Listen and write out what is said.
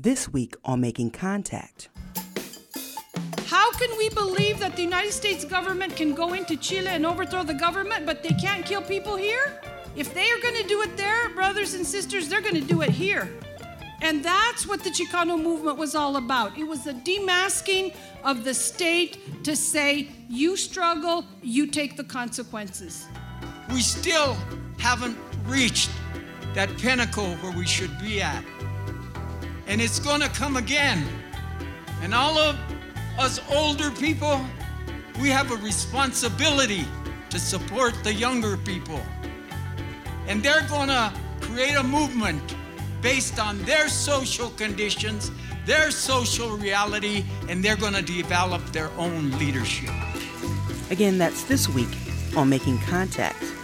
This week on Making Contact. How can we believe that the United States government can go into Chile and overthrow the government, but they can't kill people here? If they are going to do it there, brothers and sisters, they're going to do it here. And that's what the Chicano movement was all about. It was the demasking of the state to say, you struggle, you take the consequences. We still haven't reached that pinnacle where we should be at. And it's going to come again. And all of us older people, we have a responsibility to support the younger people. And they're going to create a movement based on their social conditions, their social reality, and they're going to develop their own leadership. Again, that's this week on Making Contact.